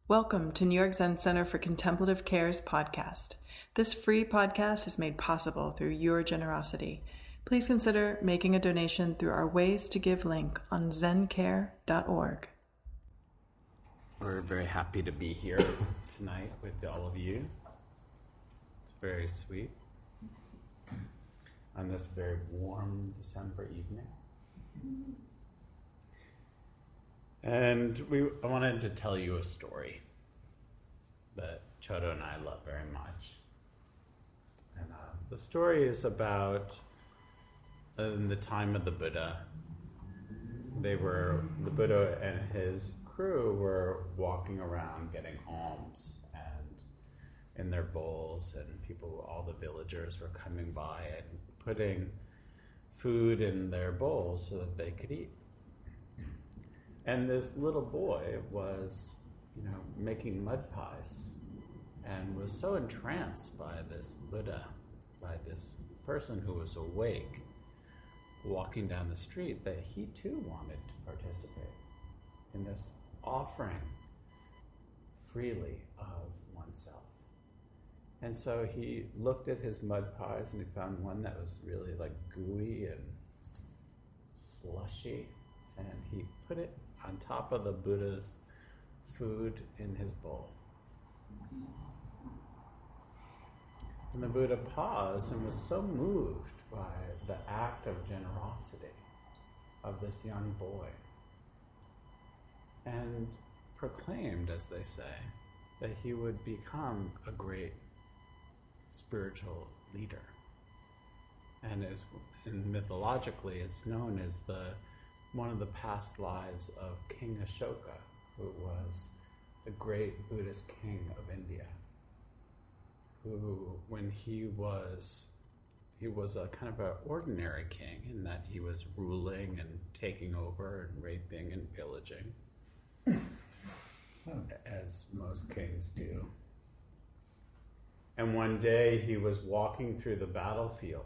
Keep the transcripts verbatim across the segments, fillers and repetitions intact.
Welcome to New York Zen Center for Contemplative Care's podcast. This free podcast is made possible through your generosity. Please consider making a donation through our Ways to Give link on zen care dot org. We're very happy to be here tonight with all of you. It's very sweet on this very warm December evening. And we I wanted to tell you a story that Chodo and I love very much. And uh, the story is about uh, in the time of the Buddha. They were, the Buddha and his crew were walking around getting alms and in their bowls, and people, all the villagers were coming by and putting food in their bowls so that they could eat. And this little boy was, you know, making mud pies and was so entranced by this Buddha, by this person who was awake, walking down the street, that he too wanted to participate in this offering freely of oneself. And so he looked at his mud pies and he found one that was really like gooey and slushy, and he put it on top of the Buddha's food in his bowl. And the Buddha paused and was so moved by the act of generosity of this young boy, and proclaimed, as they say, that he would become a great spiritual leader. And as and mythologically, it's known as the one of the past lives of King Ashoka, who was the great Buddhist king of India, who, when he was, he was a kind of an ordinary king in that he was ruling and taking over and raping and pillaging, as most kings do. And one day he was walking through the battlefield,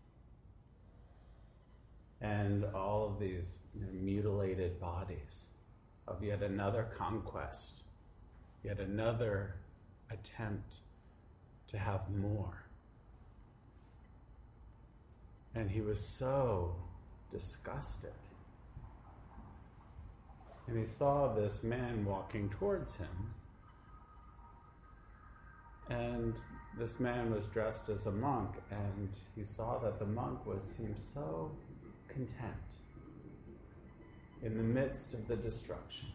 and all of these, you know, mutilated bodies of yet another conquest, yet another attempt to have more. And he was so disgusted. And he saw this man walking towards him. And this man was dressed as a monk, and he saw that the monk was seemed so content in the midst of the destruction,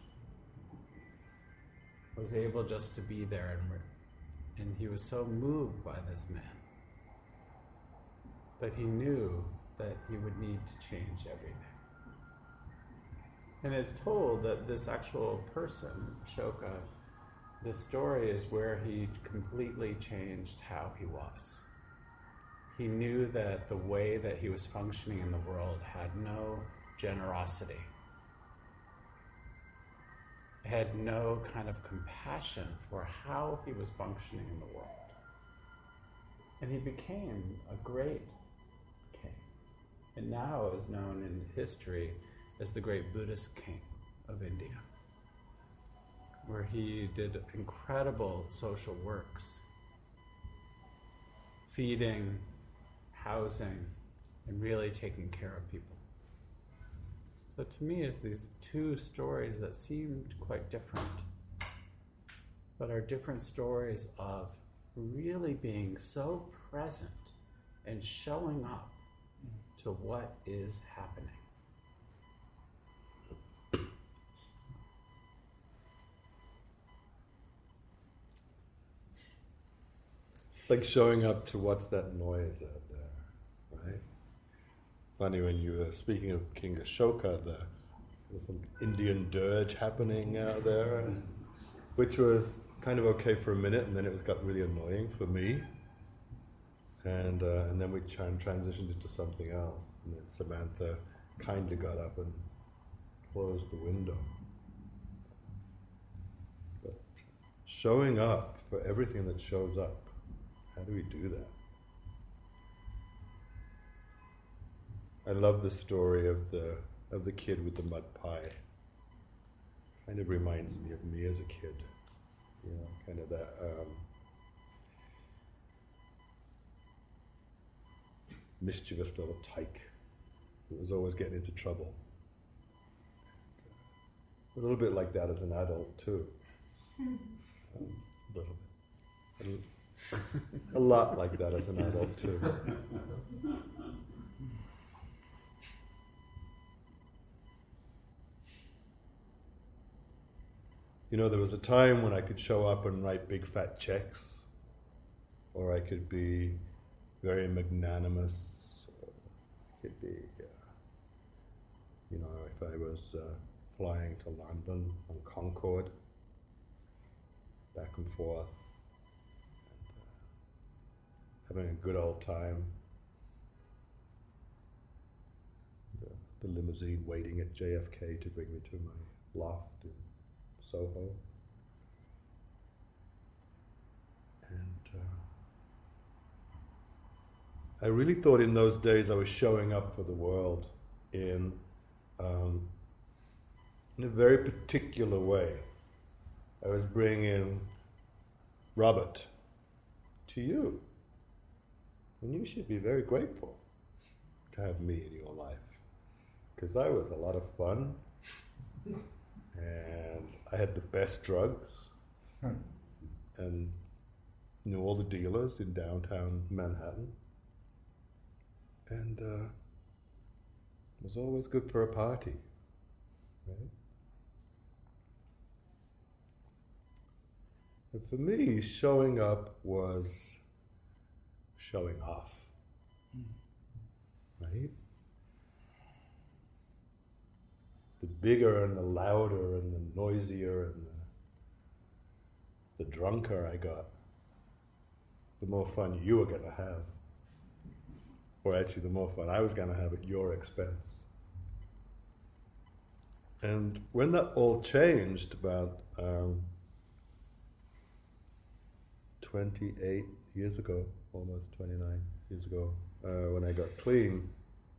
was able just to be there, and, and he was so moved by this man that he knew that he would need to change everything. And it's told that this actual person, Ashoka, the story is where he completely changed how he was. He knew that the way that he was functioning in the world had no generosity, had no kind of compassion for how he was functioning in the world. And he became a great king, and now is known in history as the great Buddhist king of India, where he did incredible social works, feeding, housing, and really taking care of people. So to me, it's these two stories that seemed quite different, but are different stories of really being so present and showing up to what is happening. Like showing up to what's that noise out there, right? Funny, when you were speaking of King Ashoka, the, there was some Indian dirge happening out there, which was kind of okay for a minute, and then it was got really annoying for me. And uh, and then we try and transitioned into something else, and then Samantha kindly got up and closed the window. But showing up for everything that shows up, how do we do that? I love the story of the of the kid with the mud pie. Kind of reminds me of me as a kid. you know, kind of that um, mischievous little tyke who was always getting into trouble. A little bit like that as an adult too. Um, a little bit. A, l- a lot like that as an adult too. You know, there was a time when I could show up and write big fat checks, or I could be very magnanimous, or I could be, uh, you know, if I was uh, flying to London on Concorde, back and forth, and, uh, having a good old time, the, the limousine waiting at J F K to bring me to my loft in Soho. And uh, I really thought in those days I was showing up for the world in um, in a very particular way. I was bringing Robert to you, and you should be very grateful to have me in your life, because I was a lot of fun. And I had the best drugs hmm. and knew all the dealers in downtown Manhattan. And uh, it was always good for a party, right? And for me, showing up was showing off, hmm. right? The bigger and the louder and the noisier and the, the drunker I got, the more fun you were going to have. Or actually, the more fun I was going to have at your expense. And when that all changed about um, twenty-eight years ago, almost twenty-nine years ago, uh, when I got clean,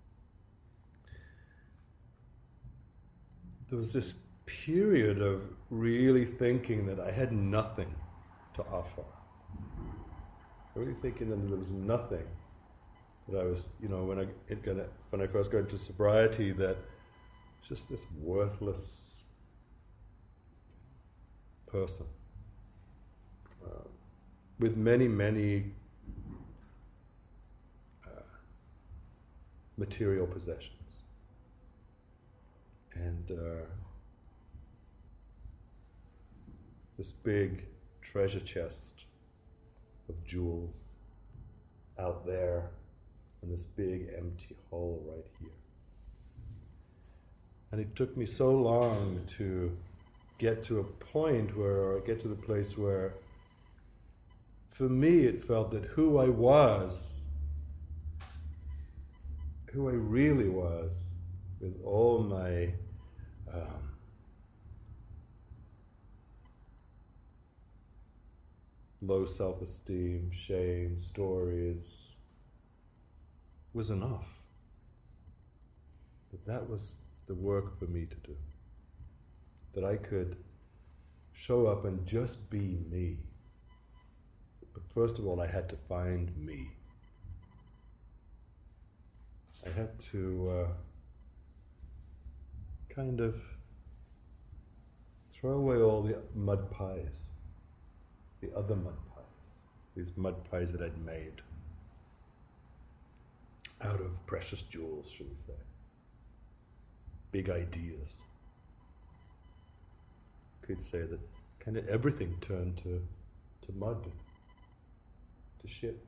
there was this period of really thinking that I had nothing to offer. Really thinking that there was nothing that I was, you know, when I it gonna, when I first got into sobriety, that it's just this worthless person uh, with many, many uh, material possessions. And uh, this big treasure chest of jewels out there, and this big empty hole right here. And it took me so long to get to a point where, or get to the place where, for me, it felt that who I was, who I really was, with all my um, low self-esteem, shame, stories, was enough. That that was the work for me to do. That I could show up and just be me. But first of all, I had to find me. I had to uh, kind of throw away all the mud pies, the other mud pies, these mud pies that I'd made out of precious jewels, shall we say, big ideas. Could say that kind of everything turned to, to mud, to shit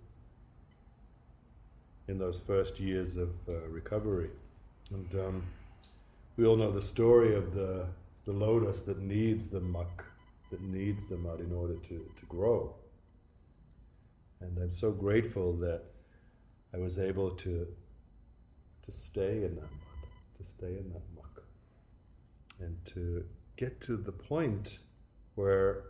in those first years of uh, recovery. And um, we all know the story of the, the lotus that needs the muck, that needs the mud in order to, to grow. And I'm so grateful that I was able to to stay in that mud, to stay in that muck, and to get to the point where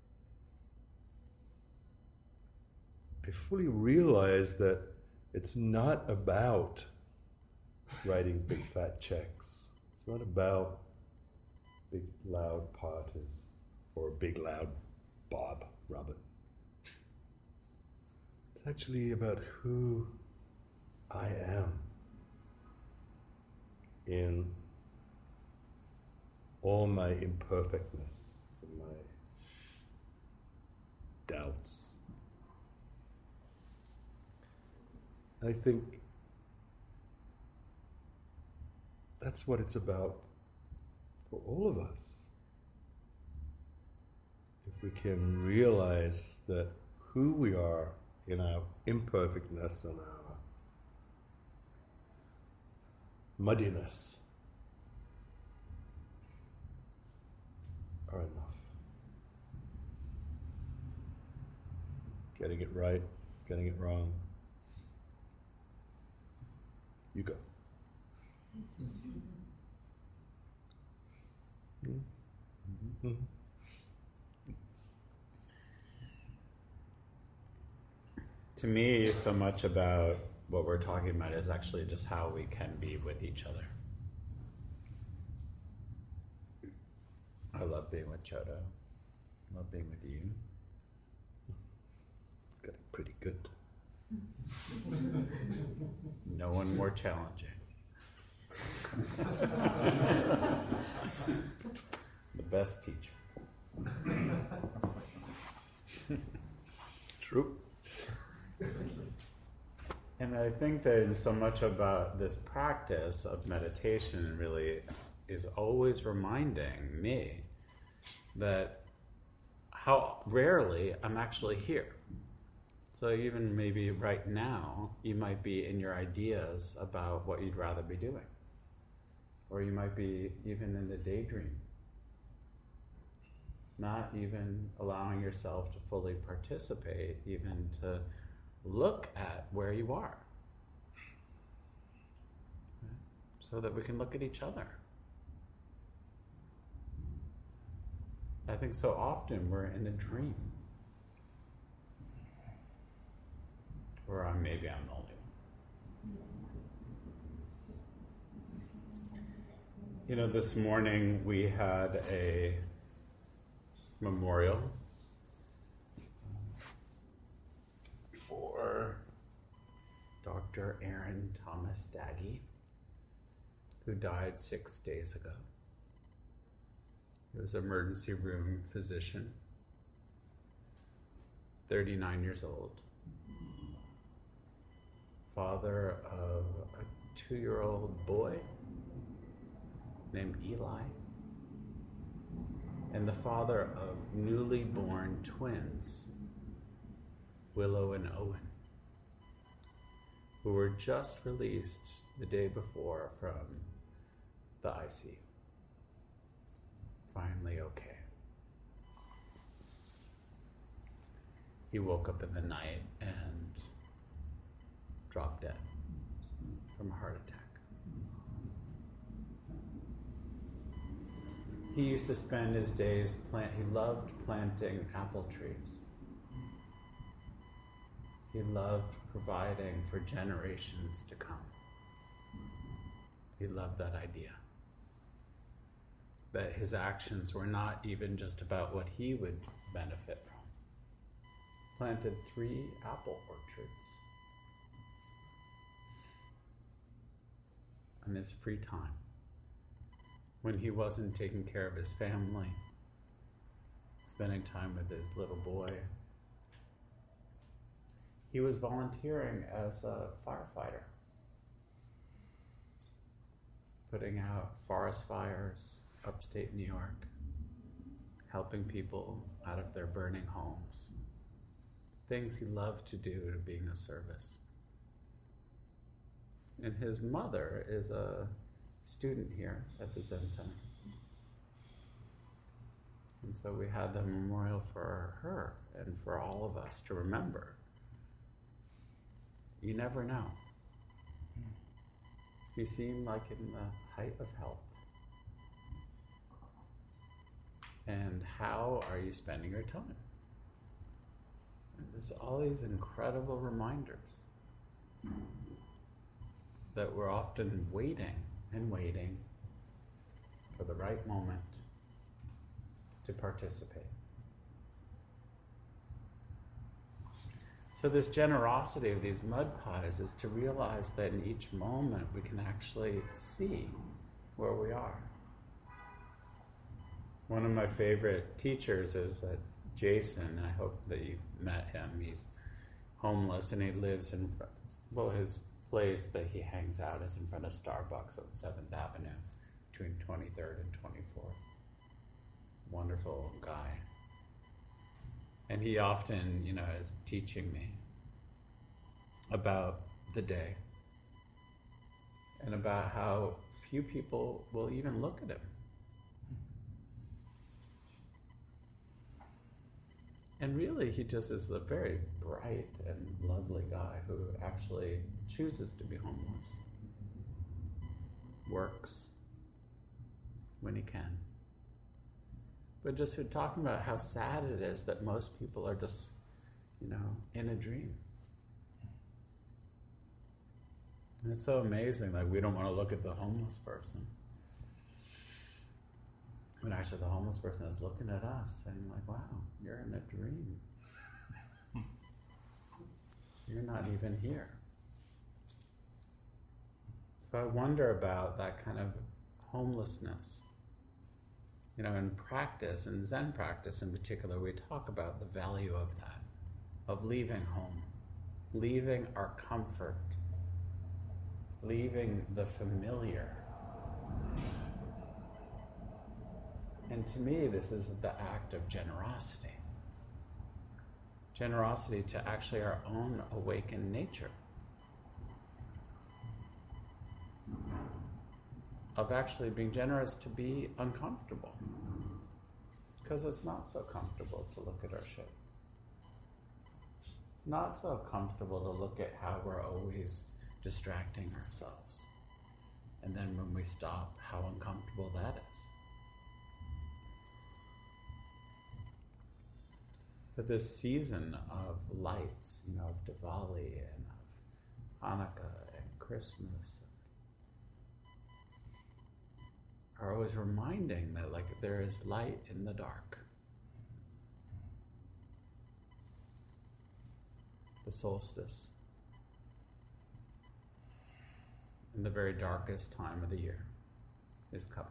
I fully realize that it's not about writing big fat checks. It's not about big loud parties or big loud Bob, Robert. It's actually about who I am in all my imperfectness and my doubts. I think that's what it's about for all of us. If we can realize that who we are in our imperfectness and our muddiness are enough. Getting it right, getting it wrong. You go. Mm-hmm. To me, so much about what we're talking about is actually just how we can be with each other. I love being with Chodo. I love being with you. Getting pretty good. No one more challenging. The best teacher. True. And I think that in so much about this practice of meditation really is always reminding me that how rarely I'm actually here. So even maybe right now, you might be in your ideas about what you'd rather be doing. Or you might be even in the daydream. Not even allowing yourself to fully participate, even to look at where you are. So that we can look at each other. I think so often we're in a dream. Or I'm, maybe I'm the only one. You know, this morning we had a memorial for Doctor Aaron Thomas Daggy, who died six days ago. He was an emergency room physician, thirty-nine years old, father of a two-year-old boy named Eli, and the father of newly born twins, Willow and Owen, who were just released the day before from the I C U. Finally okay. He woke up in the night and dropped dead from a heart attack. He used to spend his days plant. He loved planting apple trees. He loved providing for generations to come. He loved that idea. That his actions were not even just about what he would benefit from. Planted three apple orchards in his free time, when he wasn't taking care of his family, spending time with his little boy. He was volunteering as a firefighter, putting out forest fires upstate New York, helping people out of their burning homes. Things he loved to do to being of service. And his mother is a student here at the Zen Center. And so we had the memorial for her and for all of us to remember. You never know. He seemed like in the height of health. And how are you spending your time? And there's all these incredible reminders that we're often waiting and waiting for the right moment to participate. So this generosity of these mud pies is to realize that in each moment we can actually see where we are. One of my favorite teachers is uh, Jason. I hope that you've met him. He's homeless and he lives in, well, his place that he hangs out is in front of Starbucks on seventh Avenue between twenty-third and twenty-fourth. Wonderful guy. And he often, you know, is teaching me about the day and about how few people will even look at him. And really, he just is a very bright and lovely guy who actually chooses to be homeless, works when he can. But just talking about how sad it is that most people are just, you know, in a dream. And it's so amazing, like we don't want to look at the homeless person. When actually the homeless person is looking at us saying like, wow, you're in a dream. You're not even here. So I wonder about that kind of homelessness. You know, in practice, in Zen practice in particular, we talk about the value of that, of leaving home, leaving our comfort, leaving the familiar. And to me, this is the act of generosity. Generosity to actually our own awakened nature. Of actually being generous to be uncomfortable. Because it's not so comfortable to look at our shit. It's not so comfortable to look at how we're always distracting ourselves. And then when we stop, how uncomfortable that is. But this season of lights, you know, of Diwali and of Hanukkah and Christmas are always reminding that like there is light in the dark. The solstice. In the very darkest time of the year is coming.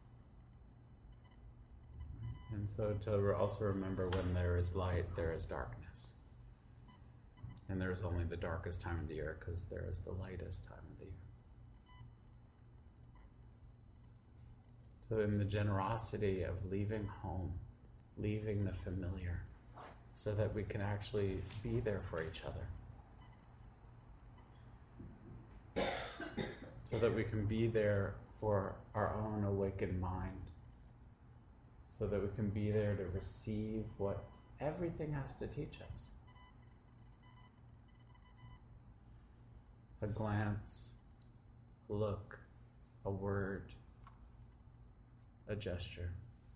And so to also remember when there is light, there is darkness. And there is only the darkest time of the year because there is the lightest time of the year. So in the generosity of leaving home, leaving the familiar, so that we can actually be there for each other. So that we can be there for our own awakened mind. So that we can be there to receive what everything has to teach us. A glance, a look, a word, a gesture.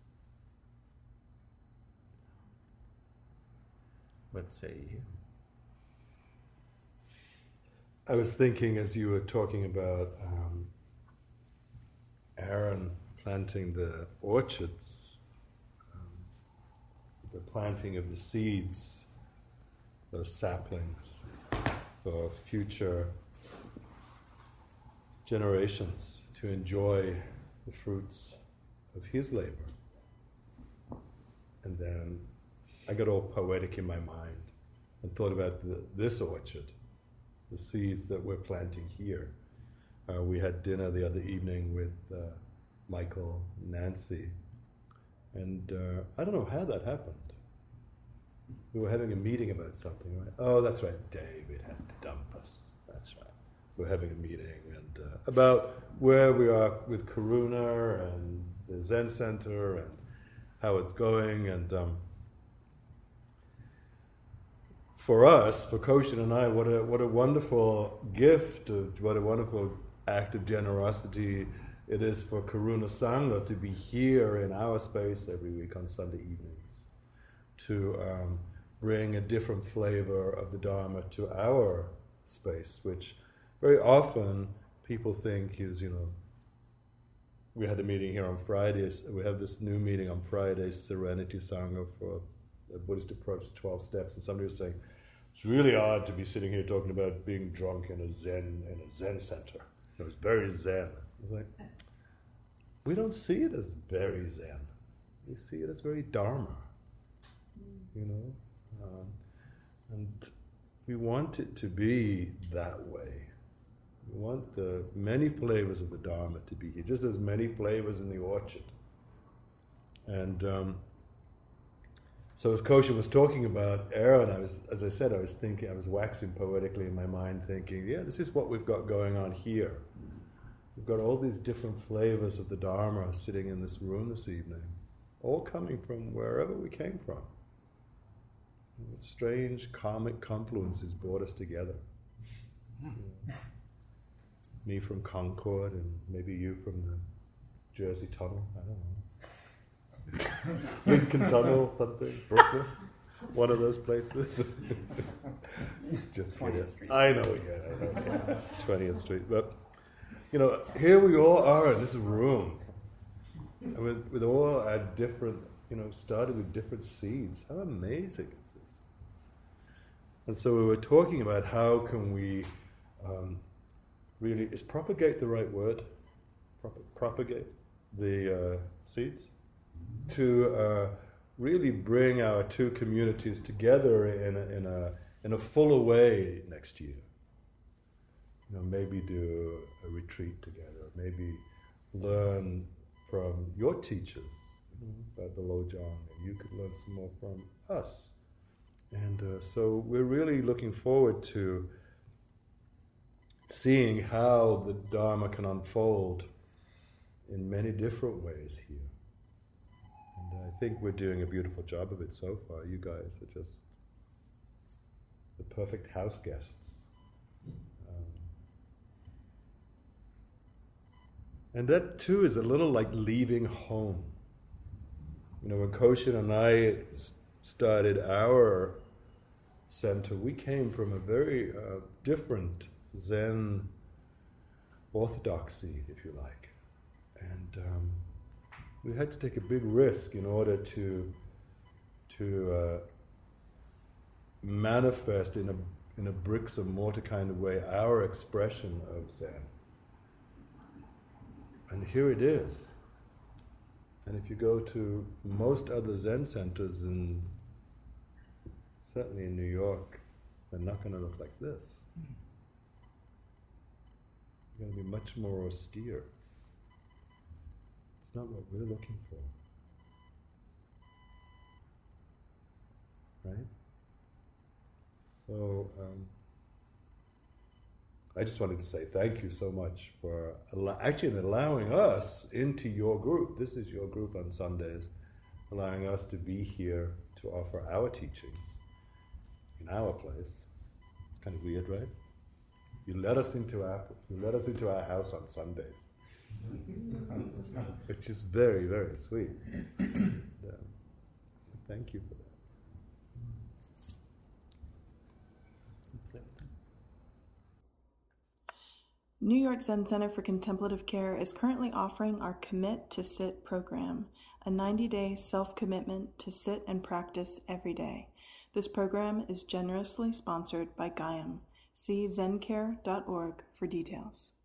What say you? I was thinking as you were talking about um, Aaron planting the orchards, um, the planting of the seeds, those saplings for future generations to enjoy the fruits of his labor. And then I got all poetic in my mind and thought about the, this orchard, the seeds that we're planting here. Uh, we had dinner the other evening with uh, Michael and Nancy, and uh, I don't know how that happened. We were having a meeting about something, right? Oh, that's right, David had to dump us. That's right. We were having a meeting and uh, about where we are with Karuna and the Zen Center and how it's going. And um, for us, for Koshin and I, what a what a wonderful gift, what a wonderful act of generosity it is for Karuna Sangha to be here in our space every week on Sunday evenings, to um, bring a different flavor of the Dharma to our space, which very often people think is, you know, we had a meeting here on Fridays, we have this new meeting on Fridays, Serenity Sangha for the Buddhist approach, twelve steps, and somebody was saying, it's really odd to be sitting here talking about being drunk in a Zen in a Zen center. It was very Zen. I was like, we don't see it as very Zen. We see it as very Dharma. You know, um, and we want it to be that way. We want the many flavors of the Dharma to be here, just as many flavors in the orchard. And um, so as Koshin was talking about Aaron, I was, as I said, I was thinking, I was waxing poetically in my mind, thinking, yeah, this is what we've got going on here. We've got all these different flavors of the Dharma sitting in this room this evening, all coming from wherever we came from. Strange karmic confluences brought us together. Yeah. Me from Concord, and maybe you from the Jersey Tunnel. I don't know. Lincoln Tunnel, something. Brooklyn, one of those places. Just twentieth Street. I know, yeah, I know. Yeah. twentieth Street, but you know, here we all are in this room, and with, with all our different, you know, started with different seeds. How amazing! And so we were talking about how can we um, really, is propagate the right word? Prop- propagate the uh, seeds? To uh, really bring our two communities together in a, in a in a fuller way next year. You know, maybe do a retreat together, maybe learn from your teachers, you know, about the Lojong, and you could learn some more from us. And uh, so we're really looking forward to seeing how the Dharma can unfold in many different ways here. And I think we're doing a beautiful job of it so far. You guys are just the perfect house guests. Um, and that too is a little like leaving home. You know, when Koshin and I started our center, we came from a very uh, different Zen orthodoxy, if you like. And um, we had to take a big risk in order to to uh, manifest in a in a bricks and mortar kind of way our expression of Zen. And here it is. And if you go to most other Zen centers in certainly in New York, they're not going to look like this. They're going to be much more austere. It's not what we're looking for. Right? So, um, I just wanted to say thank you so much for al- actually allowing us into your group. This is your group on Sundays, allowing us to be here to offer our teachings in our place. It's kind of weird, right? You let us into our you let us into our house on Sundays, which is very, very sweet. And, uh, thank you for that. New York Zen Center for Contemplative Care is currently offering our Commit to Sit program, a ninety-day self-commitment to sit and practice every day. This program is generously sponsored by Gaiam. See zen care dot org for details.